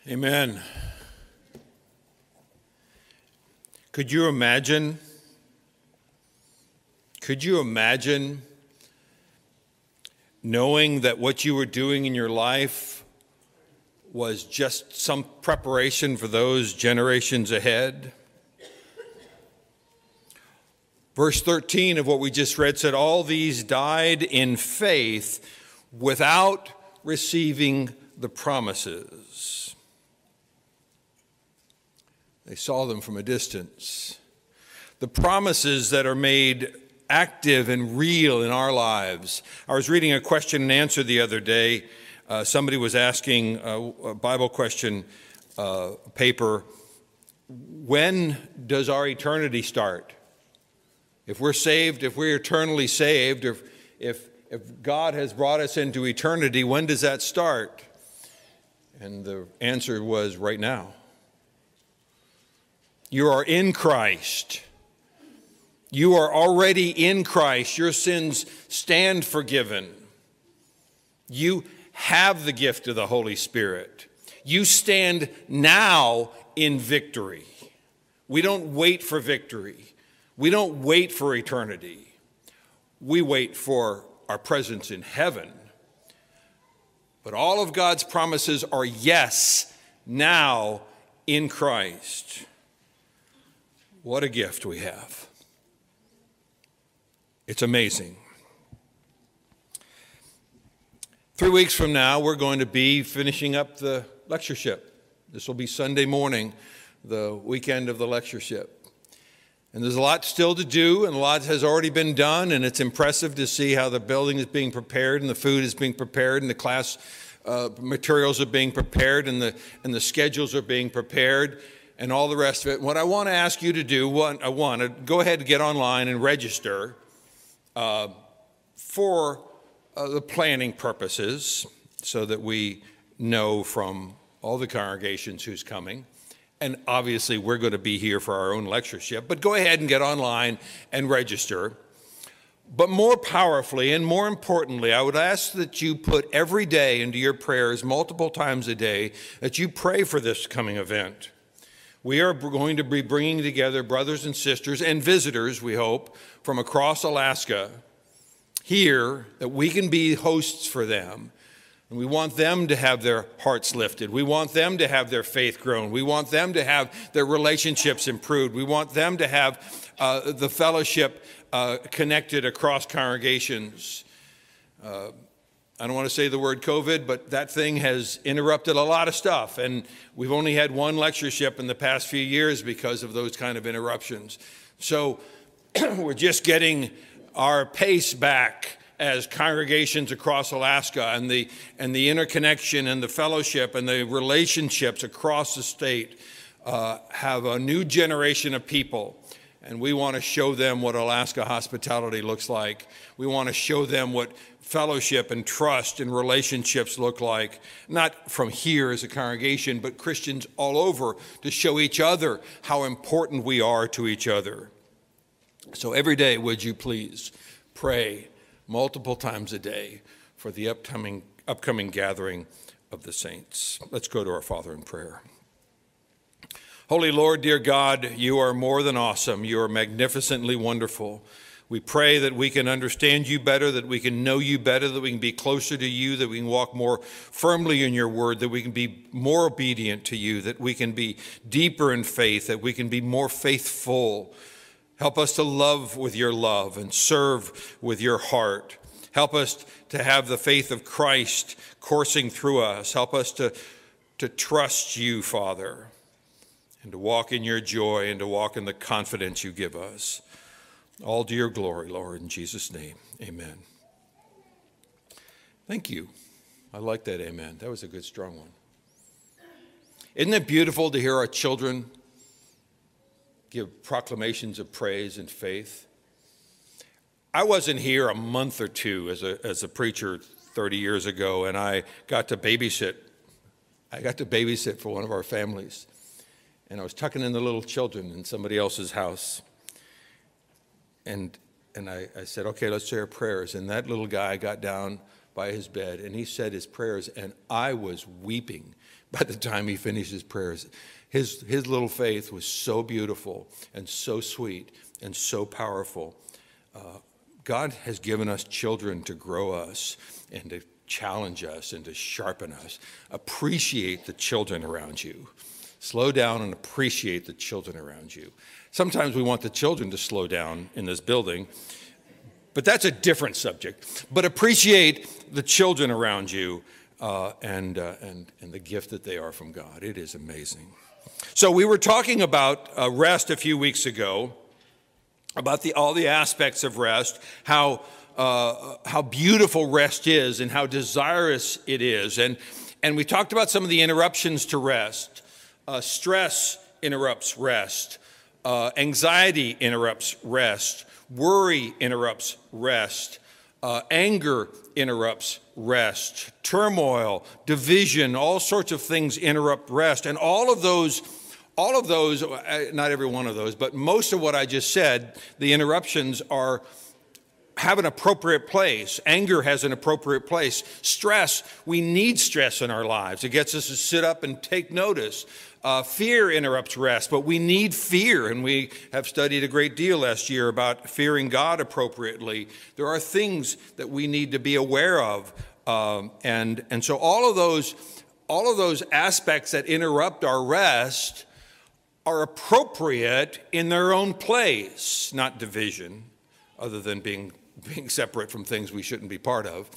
Amen. Could you imagine knowing that what you were doing in your life was just some preparation for those generations ahead? Verse 13 of what we just read said, all these died in faith without receiving the promises. They saw them from a distance. The promises that are made active and real in our lives. I was reading a question and answer the other day. Somebody was asking a Bible question paper, when does our eternity start? If we're saved, if we're eternally saved, if God has brought us into eternity, when does that start? And the answer was right now. You are in Christ. You are already in Christ. Your sins stand forgiven. You have the gift of the Holy Spirit. You stand now in victory. We don't wait for victory. We don't wait for eternity. We wait for our presence in heaven. But all of God's promises are yes, now in Christ. What a gift we have. It's amazing. 3 weeks from now, we're going to be finishing up the lectureship. This will be Sunday morning, the weekend of the lectureship. And there's a lot still to do, and a lot has already been done, and it's impressive to see how the building is being prepared, and the food is being prepared, and the class materials are being prepared, and the schedules are being prepared, and all the rest of it. What I want to ask you to do, I want to go ahead and get online and register for the planning purposes so that we know from all the congregations who's coming. And obviously, we're going to be here for our own lectureship. But go ahead and get online and register. But more powerfully and more importantly, I would ask that you put every day into your prayers multiple times a day, that you pray for this coming event. We are going to be bringing together brothers and sisters and visitors, we hope, from across Alaska here, that we can be hosts for them. And we want them to have their hearts lifted. We want them to have their faith grown. We want them to have their relationships improved. We want them to have the fellowship connected across congregations. I don't want to say the word COVID, but that thing has interrupted a lot of stuff. And we've only had one lectureship in the past few years because of those kind of interruptions. So we're just getting our pace back as congregations across Alaska, and the interconnection and the fellowship and the relationships across the state have a new generation of people. And we want to show them what Alaska hospitality looks like. We want to show them what fellowship and trust and relationships look like, not from here as a congregation, but Christians all over, to show each other how important we are to each other. So every day, would you please pray multiple times a day for the upcoming gathering of the saints. Let's go to our Father in prayer. Holy Lord, dear God, you are more than awesome. You are magnificently wonderful. We pray that we can understand you better, that we can know you better, that we can be closer to you, that we can walk more firmly in your word, that we can be more obedient to you, that we can be deeper in faith, that we can be more faithful. Help us to love with your love and serve with your heart. Help us to have the faith of Christ coursing through us. Help us to trust you, Father, and to walk in your joy and to walk in the confidence you give us. All to your glory, Lord, in Jesus' name, amen. Thank you. I like that amen. That was a good, strong one. Isn't it beautiful to hear our children give proclamations of praise and faith? I wasn't here a month or two as a preacher 30 years ago, and I got to babysit. For one of our families. And I was tucking in the little children in somebody else's house. And I said, okay, let's say our prayers. And that little guy got down by his bed, and he said his prayers, and I was weeping by the time he finished his prayers. His little faith was so beautiful and so sweet and so powerful. God has given us children to grow us and to challenge us and to sharpen us. Appreciate the children around you. Slow down and appreciate the children around you. Sometimes we want the children to slow down in this building, but that's a different subject. But appreciate the children around you and the gift that they are from God. It is amazing. So we were talking about rest a few weeks ago, about all the aspects of rest, how beautiful rest is and how desirous it is. And we talked about some of the interruptions to rest. Stress interrupts rest. Anxiety interrupts rest. Worry interrupts rest. Anger interrupts rest. Turmoil, division, all sorts of things interrupt rest. And all of those, not every one of those, but most of what I just said, the interruptions have an appropriate place. Anger has an appropriate place. Stress, we need stress in our lives. It gets us to sit up and take notice. Fear interrupts rest, but we need fear, and we have studied a great deal last year about fearing God appropriately. There are things that we need to be aware of, and so all of those aspects that interrupt our rest are appropriate in their own place, not division, other than being separate from things we shouldn't be part of.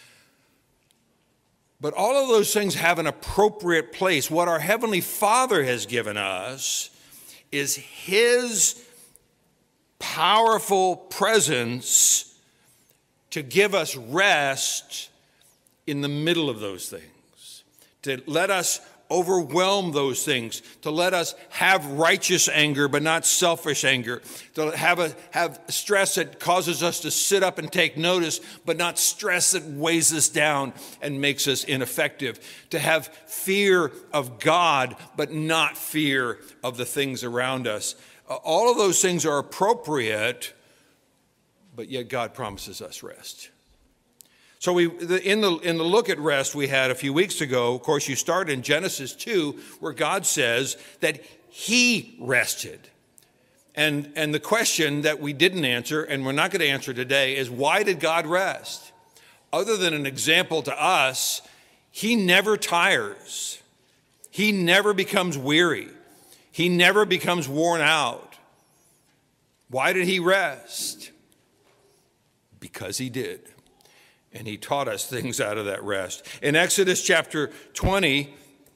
But all of those things have an appropriate place. What our Heavenly Father has given us is His powerful presence to give us rest in the middle of those things, to let us overwhelm those things, to let us have righteous anger but not selfish anger, to have stress that causes us to sit up and take notice but not stress that weighs us down and makes us ineffective, to have fear of God but not fear of the things around us. All of those things are appropriate, but yet God promises us rest. So in the look at rest we had a few weeks ago, of course, you start in Genesis 2, where God says that He rested. And the question that we didn't answer, and we're not going to answer today, is why did God rest? Other than an example to us, He never tires. He never becomes weary. He never becomes worn out. Why did He rest? Because He did. And He taught us things out of that rest. In Exodus chapter 20,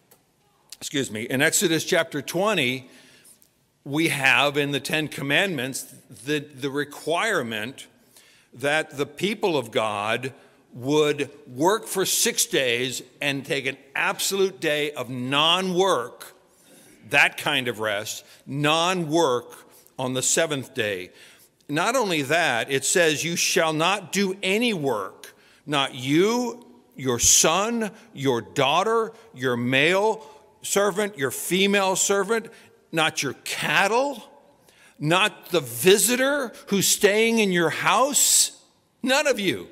we have in the Ten Commandments the requirement that the people of God would work for 6 days and take an absolute day of non-work, that kind of rest, non-work on the seventh day. Not only that, it says you shall not do any work. Not you, your son, your daughter, your male servant, your female servant, not your cattle, not the visitor who's staying in your house. None of you.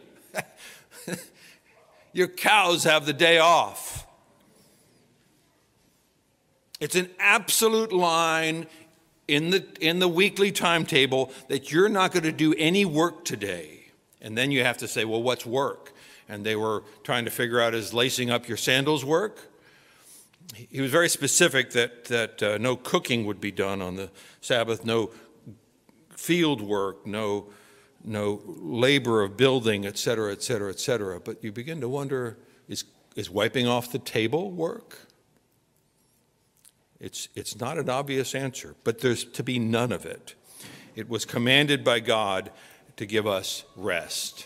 Your cows have the day off. It's an absolute line in the weekly timetable that you're not going to do any work today. And then you have to say, well, what's work? And they were trying to figure out, is lacing up your sandals work? He was very specific that no cooking would be done on the Sabbath, no field work, no labor of building, et cetera, et cetera, et cetera. But you begin to wonder, is wiping off the table work? It's not an obvious answer, but there's to be none of it. It was commanded by God to give us rest.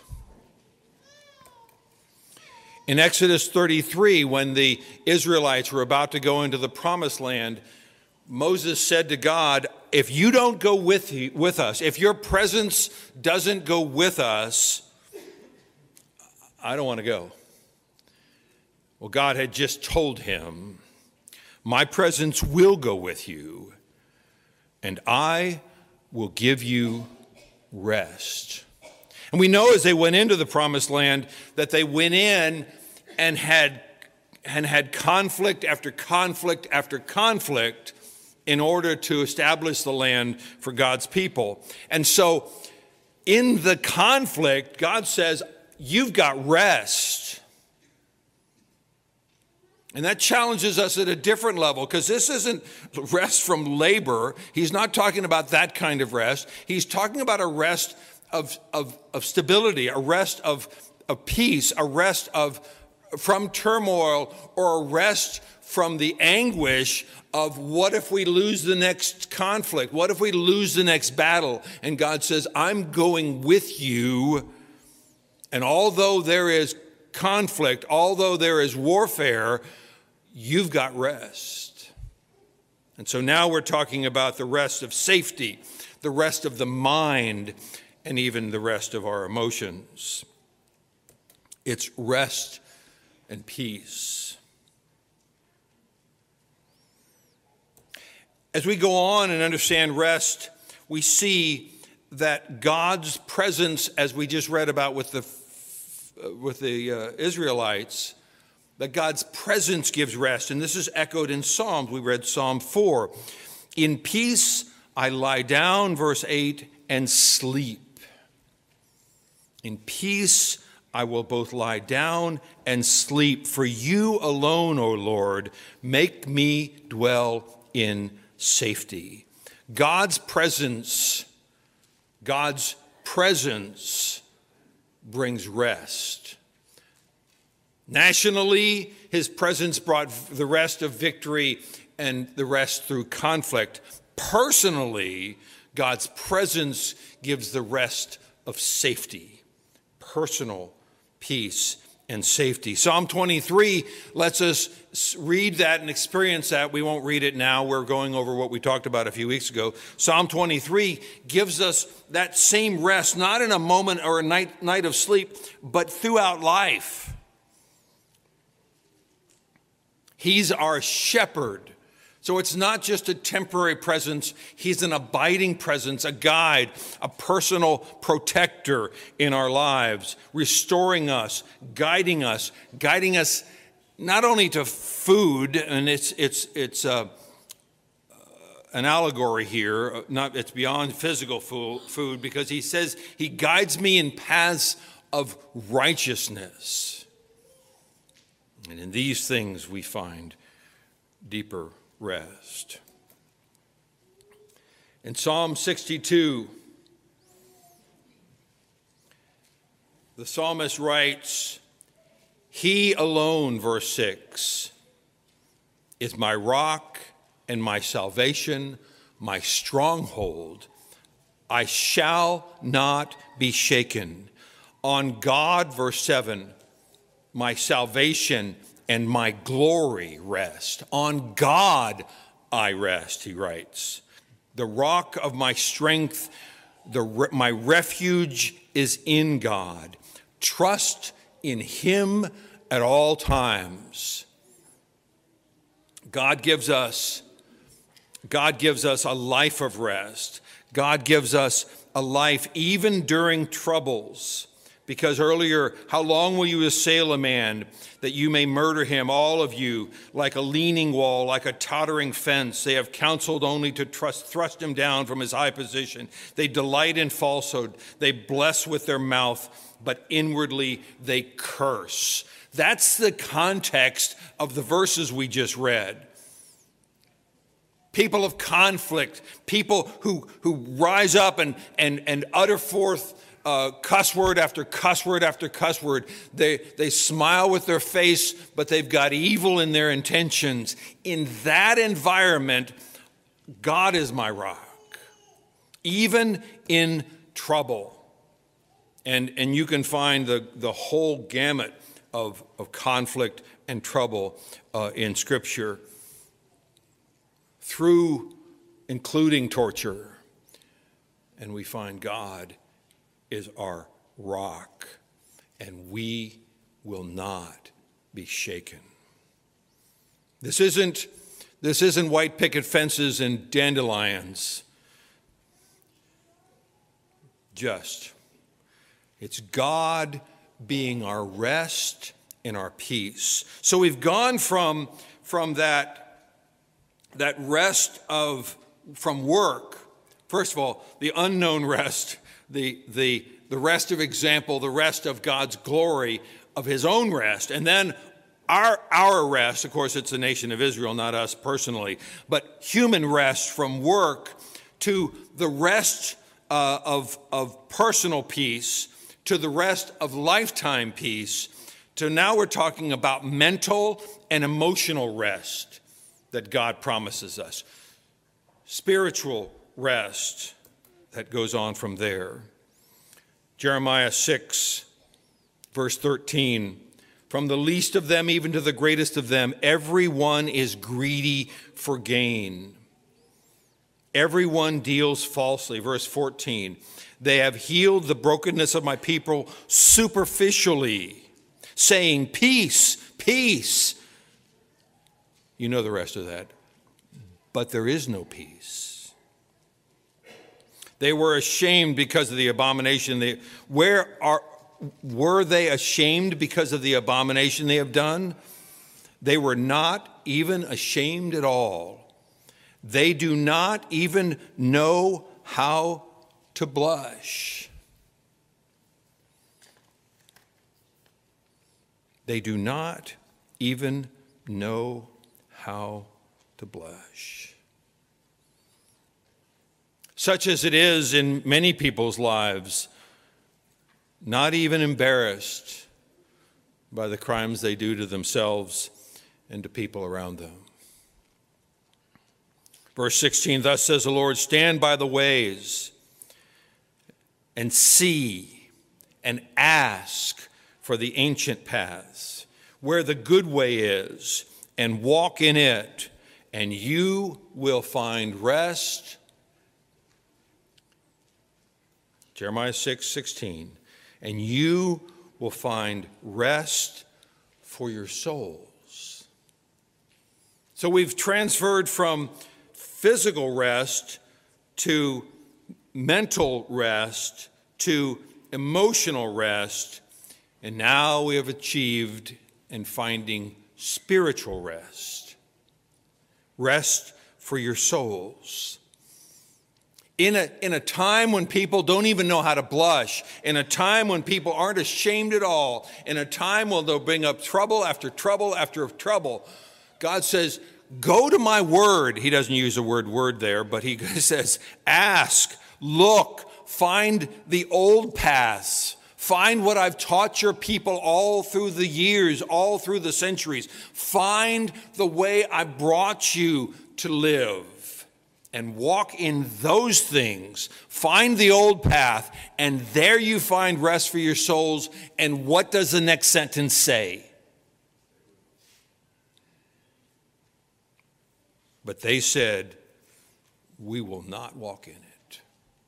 In Exodus 33, when the Israelites were about to go into the promised land, Moses said to God, if you don't go with us, if your presence doesn't go with us, I don't want to go. Well, God had just told him, my presence will go with you, and I will give you rest. And we know as they went into the promised land that they went in and had conflict after conflict after conflict in order to establish the land for God's people. And so in the conflict, God says, you've got rest. And that challenges us at a different level, because this isn't rest from labor. He's not talking about that kind of rest. He's talking about a rest of stability, a rest of peace, a rest from turmoil, or a rest from the anguish of what if we lose the next conflict? What if we lose the next battle? And God says, I'm going with you. And although there is conflict, although there is warfare, you've got rest. And so now we're talking about the rest of safety, the rest of the mind, and even the rest of our emotions. It's rest and peace. As we go on and understand rest, we see that God's presence, as we just read about with the Israelites, that God's presence gives rest. And this is echoed in Psalms. We read Psalm 4. In peace I lie down, verse 8, and sleep. In peace I will both lie down and sleep. For you alone, O Lord, make me dwell in safety. God's presence brings rest. Nationally, his presence brought the rest of victory and the rest through conflict. Personally, God's presence gives the rest of safety, personal peace and safety. Psalm 23 lets us read that and experience that. We won't read it now. We're going over what we talked about a few weeks ago. Psalm 23 gives us that same rest, not in a moment or a night of sleep, but throughout life. He's our shepherd. So it's not just a temporary presence. He's an abiding presence, a guide, a personal protector in our lives, restoring us, guiding us not only to food, and it's an allegory here. It's beyond physical food, because he says he guides me in paths of righteousness. And in these things we find deeper rest. In Psalm 62, the psalmist writes, He alone, verse 6, is my rock and my salvation, my stronghold. I shall not be shaken. On God, verse 7, my salvation and my glory rest. On God I rest, he writes. The rock of my strength, my refuge is in God. Trust in him at all times. God gives us a life of rest. God gives us a life even during troubles. Because earlier, how long will you assail a man that you may murder him, all of you, like a leaning wall, like a tottering fence? They have counseled only to thrust him down from his high position. They delight in falsehood. They bless with their mouth, but inwardly they curse. That's the context of the verses we just read. People of conflict, people who rise up and utter forth cuss word after cuss word after cuss word. They smile with their face, but they've got evil in their intentions. In that environment, God is my rock, even in trouble. And you can find the whole gamut of conflict and trouble in Scripture, through including torture. And we find God is our rock, and we will not be shaken. This isn't white picket fences and dandelions. It's God being our rest and our peace. So we've gone from that rest from work. First of all, the unknown rest, the rest of example, the rest of God's glory, of his own rest. And then our rest, of course, it's the nation of Israel, not us personally, but human rest from work to the rest of personal peace, to the rest of lifetime peace, to now we're talking about mental and emotional rest that God promises us. Spiritual rest that goes on from there. Jeremiah 6, verse 13. From the least of them even to the greatest of them, everyone is greedy for gain. Everyone deals falsely. Verse 14. They have healed the brokenness of my people superficially, saying, peace, peace. You know the rest of that. But there is no peace. They were ashamed because of the abomination. Were they ashamed because of the abomination they have done? They were not even ashamed at all. They do not even know how to blush. They do not even know how to blush. Such as it is in many people's lives, not even embarrassed by the crimes they do to themselves and to people around them. Verse 16, thus says the Lord, stand by the ways and see and ask for the ancient paths, where the good way is, and walk in it, and you will find rest. Jeremiah 6:16. And you will find rest for your souls. So we've transferred from physical rest to mental rest to emotional rest, and now we have achieved and finding spiritual rest. Rest for your souls. In a time when people don't even know how to blush, in a time when people aren't ashamed at all, in a time when they'll bring up trouble after trouble after trouble, God says, go to my word. He doesn't use the word there, but he says, ask, look, find the old paths. Find what I've taught your people all through the years, all through the centuries. Find the way I brought you to live. And walk in those things. Find the old path, and there you find rest for your souls. And what does the next sentence say? But they said, we will not walk in it.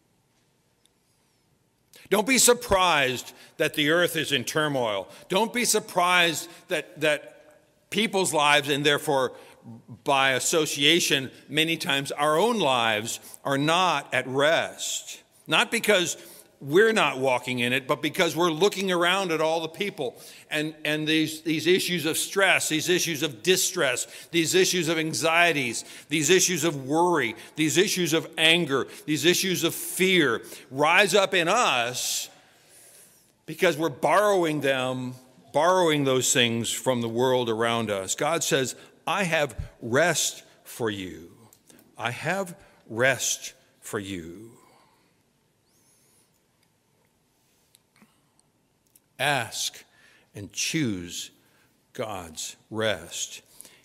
Don't be surprised that the earth is in turmoil. Don't be surprised that people's lives, and therefore by association, many times our own lives, are not at rest. Not because we're not walking in it, but because we're looking around at all the people and these issues of stress, these issues of distress, these issues of anxieties, these issues of worry, these issues of anger, these issues of fear rise up in us because we're borrowing those things from the world around us. God says, I have rest for you. I have rest for you. Ask and choose God's rest.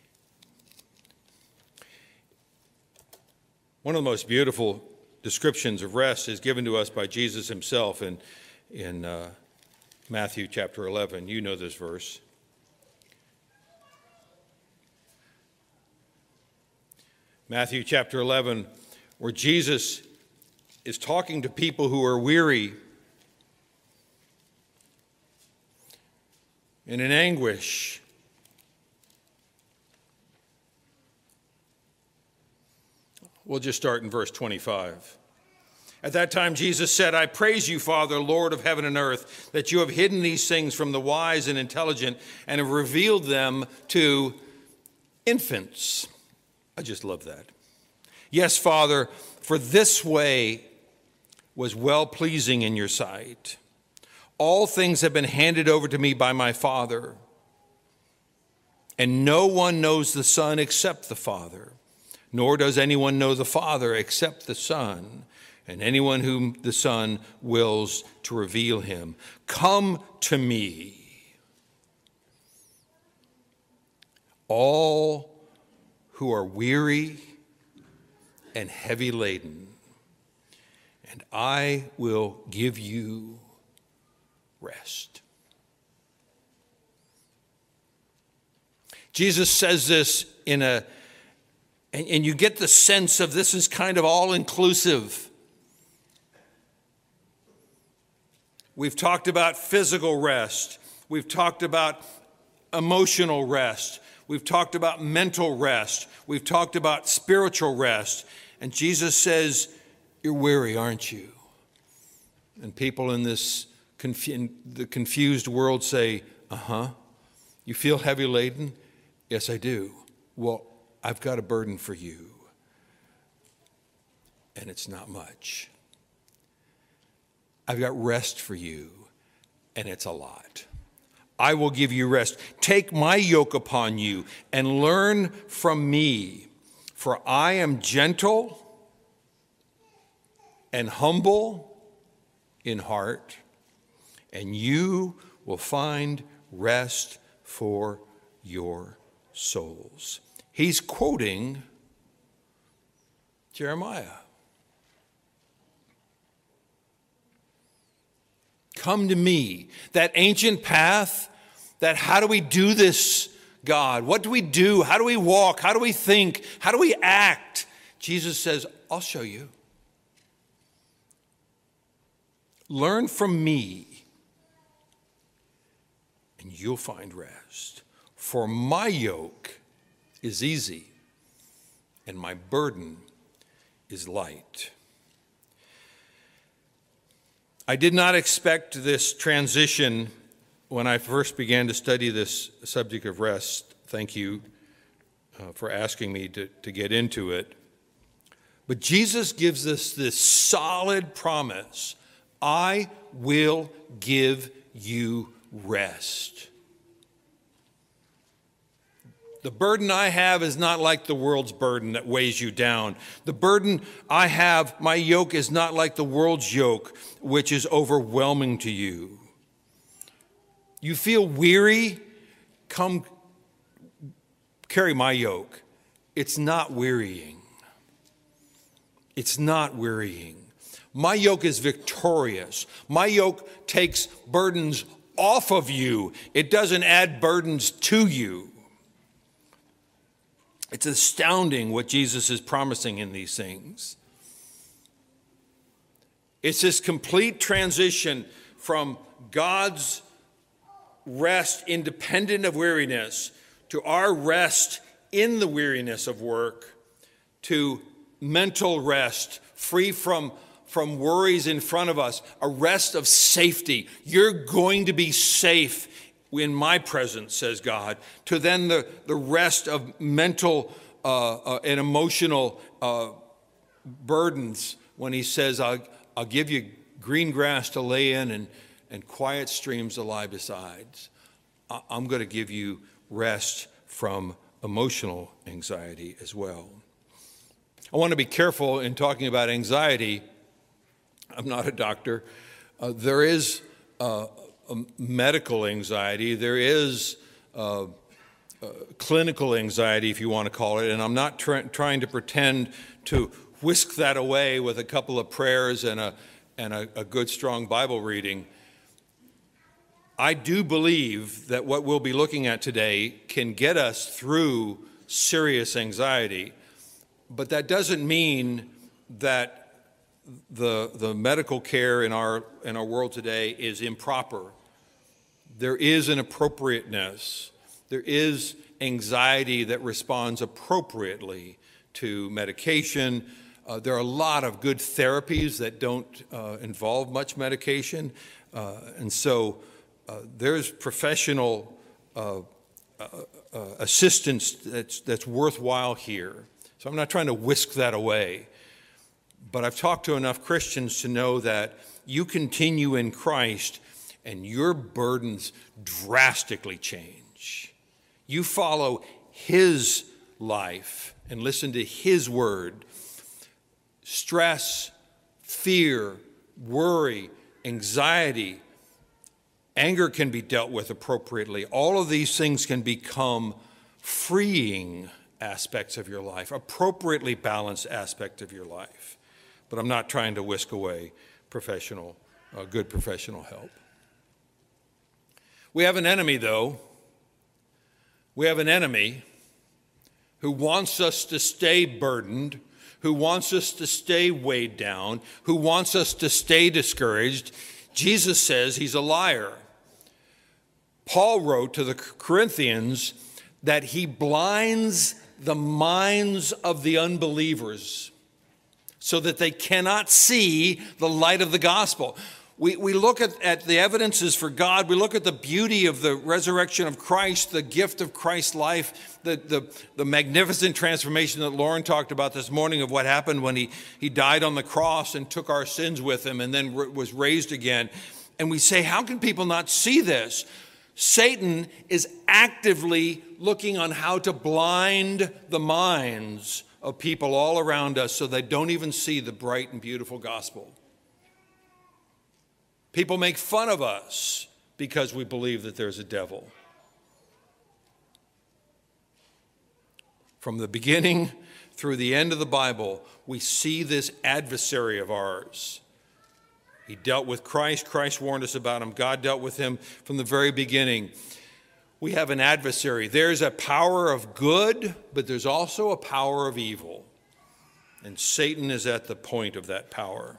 One of the most beautiful descriptions of rest is given to us by Jesus himself in Matthew chapter 11. You know this verse. Matthew chapter 11, where Jesus is talking to people who are weary and in anguish. We'll just start in verse 25. At that time, Jesus said, I praise you, Father, Lord of heaven and earth, that you have hidden these things from the wise and intelligent and have revealed them to infants. I just love that. Yes, Father, for this way was well-pleasing in your sight. All things have been handed over to me by my Father, and no one knows the Son except the Father, nor does anyone know the Father except the Son, and anyone whom the Son wills to reveal him. Come to me, all who are weary and heavy laden, and I will give you rest. Jesus says this and you get the sense of this is kind of all-inclusive. We've talked about physical rest. We've talked about emotional rest. We've talked about mental rest. We've talked about spiritual rest. And Jesus says, you're weary, aren't you? And people in this the confused world say, you feel heavy laden? Yes, I do. Well, I've got a burden for you. And it's not much. I've got rest for you, and it's a lot. I will give you rest. Take my yoke upon you and learn from me, for I am gentle and humble in heart, and you will find rest for your souls. He's quoting Jeremiah. Come to me. That ancient path, that how do we do this, God? What do we do? How do we walk? How do we think? How do we act? Jesus says, I'll show you. Learn from me, and you'll find rest. For my yoke is easy, and my burden is light. I did not expect this transition when I first began to study this subject of rest. Thank you for asking me to get into it. But Jesus gives us this solid promise: I will give you rest. The burden I have is not like the world's burden that weighs you down. The burden I have, my yoke, is not like the world's yoke, which is overwhelming to you. You feel weary? Come carry my yoke. It's not wearying. It's not wearying. My yoke is victorious. My yoke takes burdens off of you. It doesn't add burdens to you. It's astounding what Jesus is promising in these things. It's this complete transition from God's rest independent of weariness to our rest in the weariness of work, to mental rest, free from worries in front of us, a rest of safety. You're going to be safe in my presence, says God, to then the rest of mental and emotional burdens when he says, I'll give you green grass to lay in and quiet streams to lie beside. I'm going to give you rest from emotional anxiety as well. I want to be careful in talking about anxiety. I'm not a doctor. There is medical anxiety. There is clinical anxiety, if you want to call it, and I'm not trying to pretend to whisk that away with a couple of prayers and a good, strong Bible reading. I do believe that what we'll be looking at today can get us through serious anxiety, but that doesn't mean that the medical care in our world today is improper. There is an appropriateness. There is anxiety that responds appropriately to medication, There are a lot of good therapies that don't involve much medication. And so there's professional assistance that's worthwhile here. So I'm not trying to whisk that away. But I've talked to enough Christians to know that you continue in Christ and your burdens drastically change. You follow his life and listen to his word. Stress, fear, worry, anxiety, anger can be dealt with appropriately. All of these things can become freeing aspects of your life, appropriately balanced aspect of your life. But I'm not trying to whisk away good professional help. We have an enemy, though. We have an enemy who wants us to stay burdened, who wants us to stay weighed down, who wants us to stay discouraged. Jesus says he's a liar. Paul wrote to the Corinthians that he blinds the minds of the unbelievers so that they cannot see the light of the gospel. We look at the evidences for God. We look at the beauty of the resurrection of Christ, the gift of Christ's life, the magnificent transformation that Lauren talked about this morning of what happened when he died on the cross and took our sins with him and then was raised again. And we say, how can people not see this? Satan is actively looking on how to blind the minds of people all around us so they don't even see the bright and beautiful gospel. People make fun of us because we believe that there's a devil. From the beginning through the end of the Bible, we see this adversary of ours. He dealt with Christ. Christ warned us about him. God dealt with him from the very beginning. We have an adversary. There's a power of good, but there's also a power of evil. And Satan is at the point of that power.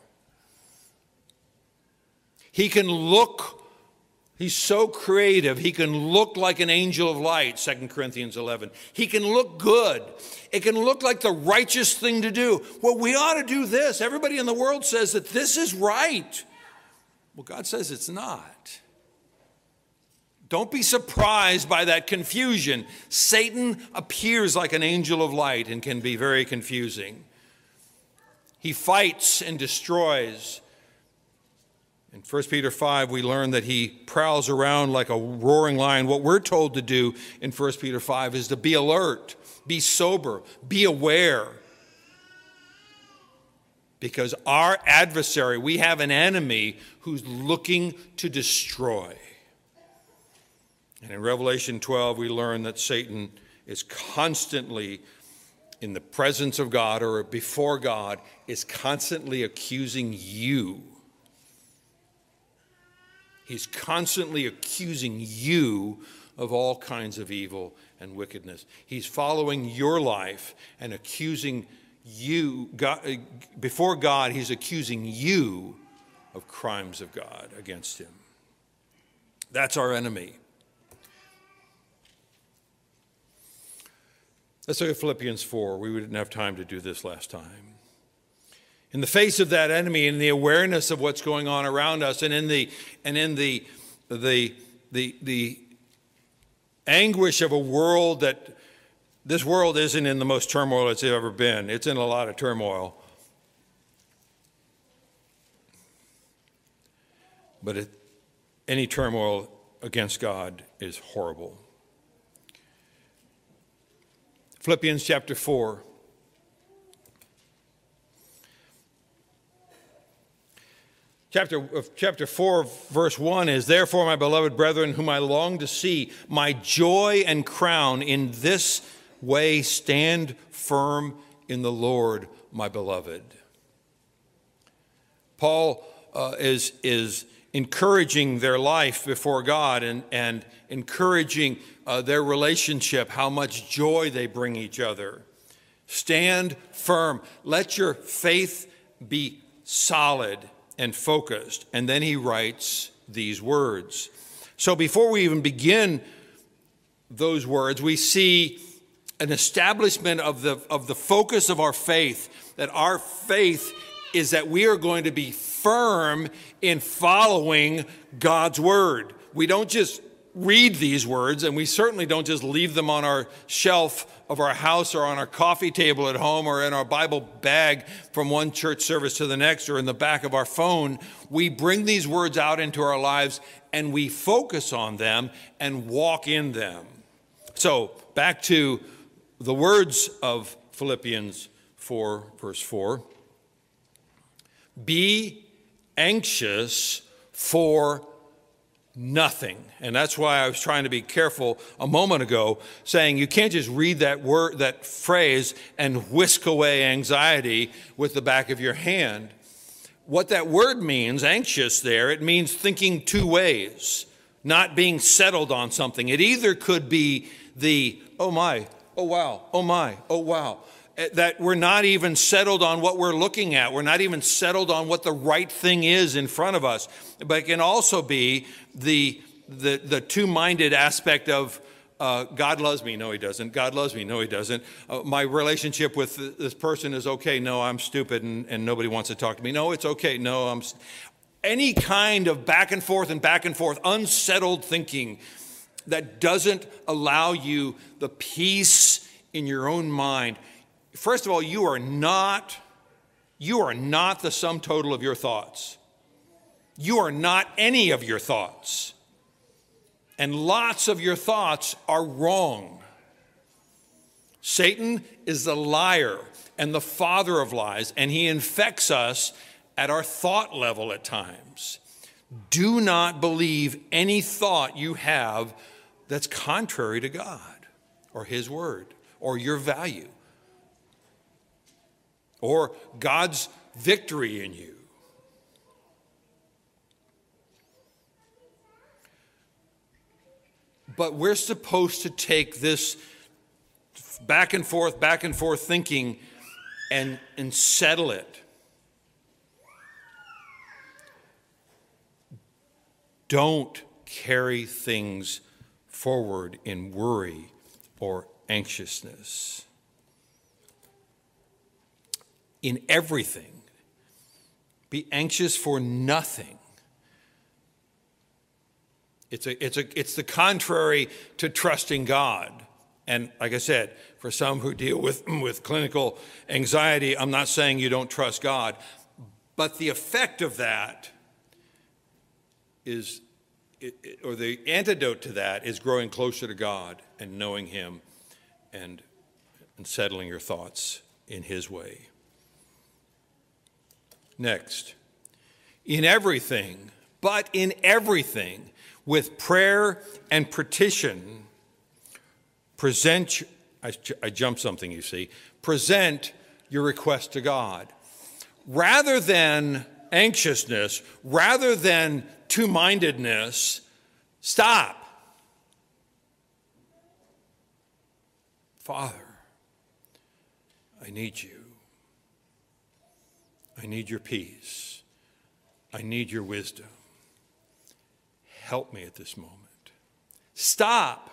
He can look, he's so creative, he can look like an angel of light, 2 Corinthians 11. He can look good. It can look like the righteous thing to do. Well, we ought to do this. Everybody in the world says that this is right. Well, God says it's not. Don't be surprised by that confusion. Satan appears like an angel of light and can be very confusing. He fights and destroys. In 1 Peter 5, we learn that he prowls around like a roaring lion. What we're told to do in 1 Peter 5 is to be alert, be sober, be aware. Because our adversary, we have an enemy who's looking to destroy. And in Revelation 12, we learn that Satan is constantly in the presence of God or before God, is constantly accusing you. He's constantly accusing you of all kinds of evil and wickedness. He's following your life and accusing you. Before God, he's accusing you of crimes of God against him. That's our enemy. Let's look at Philippians 4. We didn't have time to do this last time. In the face of that enemy, in the awareness of what's going on around us, and in the anguish of a world that this world isn't in the most turmoil it's ever been. It's in a lot of turmoil. But any turmoil against God is horrible. Philippians chapter 4. Chapter 4, verse 1 is, "Therefore, my beloved brethren, whom I long to see, my joy and crown, in this way stand firm in the Lord, my beloved." Paul is encouraging their life before God and encouraging their relationship, how much joy they bring each other. Stand firm. Let your faith be solid and focused. And then he writes these words. So before we even begin those words, we see an establishment of the focus of our faith, that our faith is that we are going to be firm in following God's word. We don't just read these words, and we certainly don't just leave them on our shelf of our house or on our coffee table at home or in our Bible bag from one church service to the next or in the back of our phone. We bring these words out into our lives and we focus on them and walk in them. So back to the words of Philippians 4, verse 4. Be anxious for nothing. And that's why I was trying to be careful a moment ago, saying you can't just read that word, that phrase, and whisk away anxiety with the back of your hand. What that word means, anxious there, it means thinking two ways, not being settled on something. It either could be the, oh my, oh wow, oh my, oh wow, that we're not even settled on what we're looking at. We're not even settled on what the right thing is in front of us. But it can also be the two-minded aspect of God loves me, no he doesn't. God loves me, no he doesn't. My relationship with this person is okay, no I'm stupid and nobody wants to talk to me. No, it's okay, no I'm... Any kind of back and forth, unsettled thinking that doesn't allow you the peace in your own mind. First of all, you are not the sum total of your thoughts. You are not any of your thoughts. And lots of your thoughts are wrong. Satan is the liar and the father of lies, and he infects us at our thought level at times. Do not believe any thought you have that's contrary to God or his word or your value or God's victory in you. But we're supposed to take this back and forth thinking and settle it. Don't carry things forward in worry or anxiousness. In everything, be anxious for nothing. It's the contrary to trusting God. And like I said, for some who deal with clinical anxiety, I'm not saying you don't trust God, but the effect of that is, or the antidote to that is growing closer to God and knowing him and settling your thoughts in his way. Next, in everything, with prayer and petition, present your request to God. Rather than anxiousness, rather than two-mindedness, stop. Father, I need you. I need your peace. I need your wisdom. Help me at this moment. Stop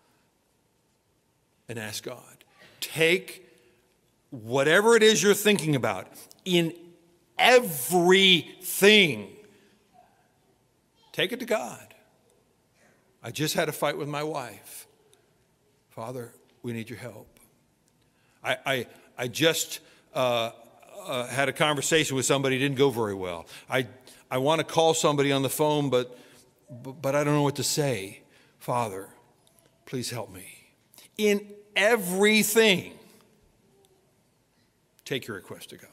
and ask God. Take whatever it is you're thinking about in everything. Take it to God. I just had a fight with my wife. Father, we need your help. I just had a conversation with somebody, it didn't go very well. I want to call somebody on the phone, but I don't know what to say. Father, please help me. In everything, take your request to God.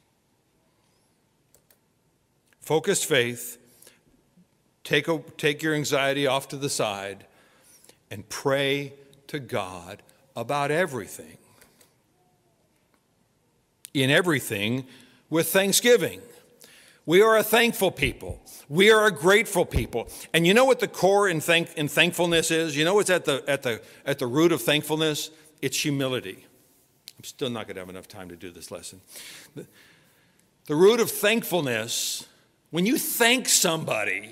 Focused faith, take your anxiety off to the side and pray to God about everything. In everything with thanksgiving. We are a thankful people. We are a grateful people. And you know what the core in thankfulness is? You know what's at the root of thankfulness? It's humility. I'm still not going to have enough time to do this lesson. The root of thankfulness, when you thank somebody,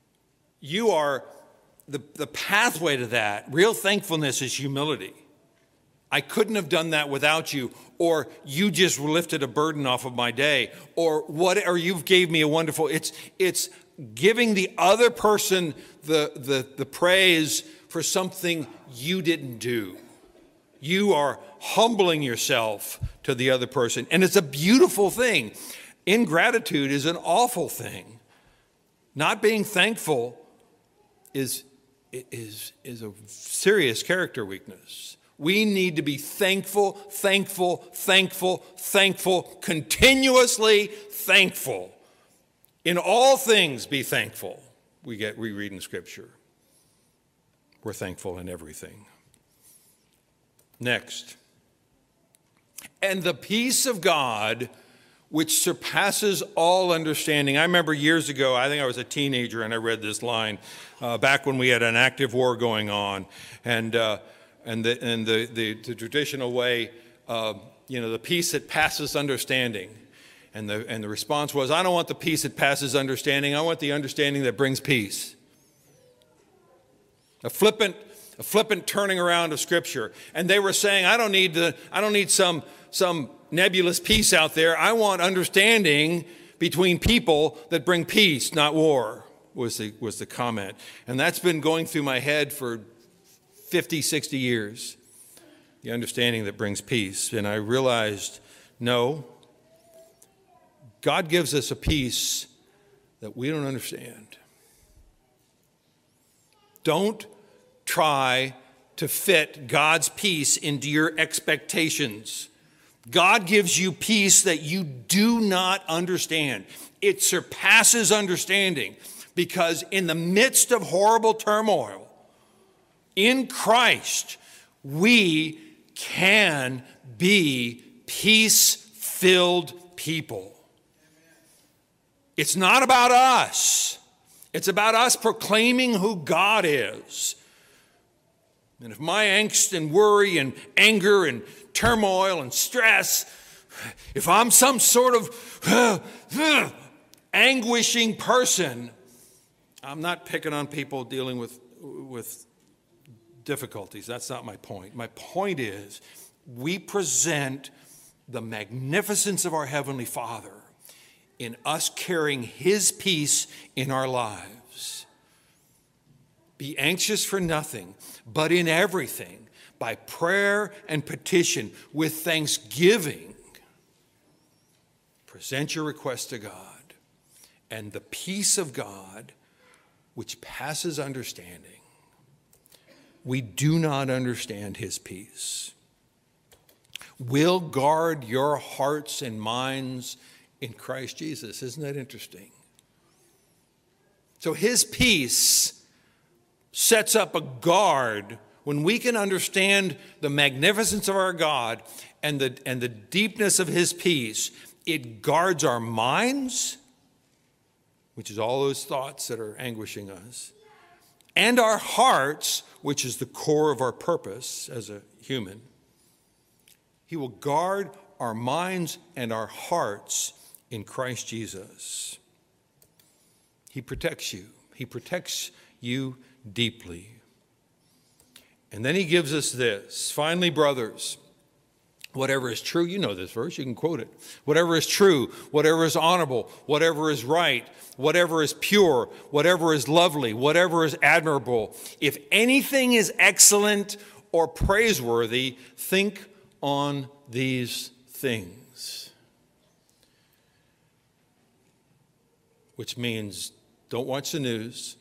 you are the pathway to that. Real thankfulness is humility. I couldn't have done that without you, or you just lifted a burden off of my day, or you've gave me a wonderful, it's giving the other person the praise for something you didn't do. You are humbling yourself to the other person, and it's a beautiful thing. Ingratitude is an awful thing. Not being thankful is a serious character weakness. We need to be thankful, thankful, thankful, thankful, continuously thankful. In all things be thankful. We read in Scripture. We're thankful in everything. Next. And the peace of God, which surpasses all understanding. I remember years ago, I think I was a teenager, and I read this line back when we had an active war going on, and the traditional way, the peace that passes understanding, and the response was, I don't want the peace that passes understanding. I want the understanding that brings peace. A flippant turning around of Scripture, and they were saying, I don't need some nebulous peace out there. I want understanding between people that bring peace, not war, was the comment. And that's been going through my head for 50, 60 years, the understanding that brings peace. And I realized, no, God gives us a peace that we don't understand. Don't try to fit God's peace into your expectations. God gives you peace that you do not understand. It surpasses understanding, because in the midst of horrible turmoil, in Christ, we can be peace-filled people. It's not about us. It's about us proclaiming who God is. And if my angst and worry and anger and turmoil and stress, if I'm some sort of anguishing person, I'm not picking on people dealing with difficulties. That's not my point. My point is, we present the magnificence of our Heavenly Father in us carrying His peace in our lives. Be anxious for nothing, but in everything, by prayer and petition, with thanksgiving, present your request to God, and the peace of God, which passes understanding. We do not understand His peace. Will guard your hearts and minds in Christ Jesus. Isn't that interesting? So His peace sets up a guard. When we can understand the magnificence of our God and the deepness of His peace, it guards our minds, which is all those thoughts that are anguishing us, and our hearts, which is the core of our purpose as a human. He will guard our minds and our hearts in Christ Jesus. He protects you. He protects you deeply. And then He gives us this. Finally, brothers, whatever is true, you know this verse, you can quote it. Whatever is true, whatever is honorable, whatever is right, whatever is pure, whatever is lovely, whatever is admirable, if anything is excellent or praiseworthy, think on these things. Which means don't watch the news.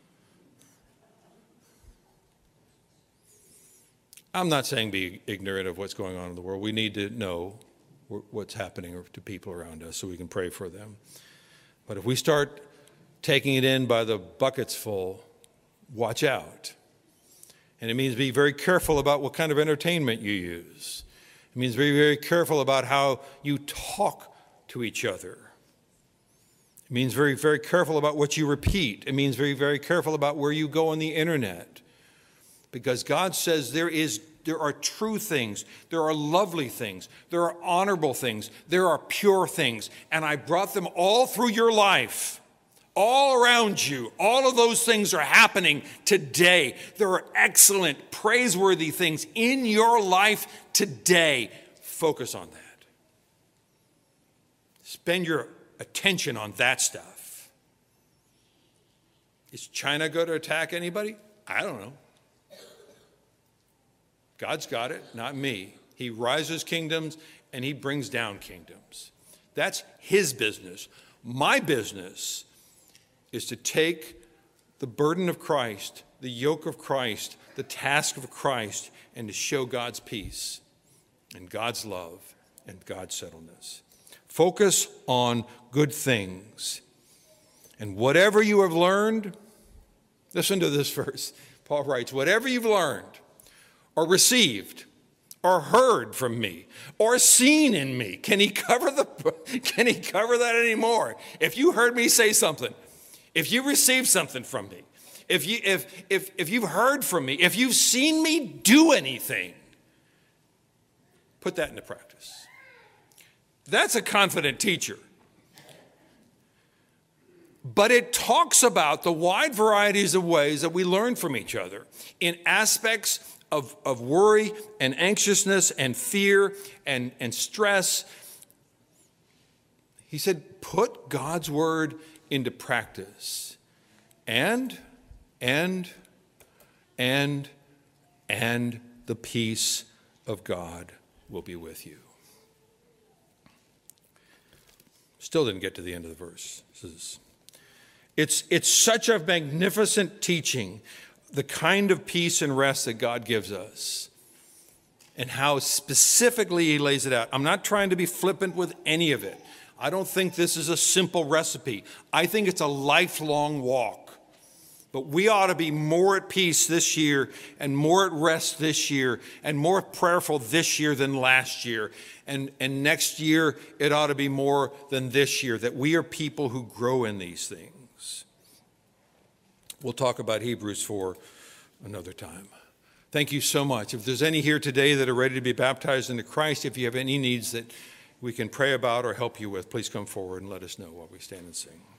I'm not saying be ignorant of what's going on in the world. We need to know what's happening to people around us so we can pray for them. But if we start taking it in by the buckets full, watch out. And it means be very careful about what kind of entertainment you use. It means be very careful about how you talk to each other. It means very, very careful about what you repeat. It means very, very careful about where you go on the internet. Because God says there are true things, there are lovely things, there are honorable things, there are pure things. And I brought them all through your life. all around you. All of those things are happening today. There are excellent, praiseworthy things in your life today. Focus on that. Spend your attention on that stuff. Is China going to attack anybody? I don't know. God's got it, not me. He rises kingdoms and he brings down kingdoms. That's his business. My business is to take the burden of Christ, the yoke of Christ, the task of Christ, and to show God's peace and God's love and God's settledness. Focus on good things. And whatever you have learned, listen to this verse. Paul writes, whatever you've learned or received or heard from me or seen in me. Can he cover that anymore? If you heard me say something, if you received something from me, if you've heard from me, if you've seen me do anything, put that into practice. That's a confident teacher. But it talks about the wide varieties of ways that we learn from each other in aspects of worry and anxiousness and fear and stress. He said, put God's word into practice. And the peace of God will be with you. Still didn't get to the end of the verse. It's such a magnificent teaching, the kind of peace and rest that God gives us, and how specifically he lays it out. I'm not trying to be flippant with any of it. I don't think this is a simple recipe. I think it's a lifelong walk. But we ought to be more at peace this year and more at rest this year and more prayerful this year than last year. And next year, it ought to be more than this year, that we are people who grow in these things. We'll talk about Hebrews 4 another time. Thank you so much. If there's any here today that are ready to be baptized into Christ, if you have any needs that we can pray about or help you with, please come forward and let us know while we stand and sing.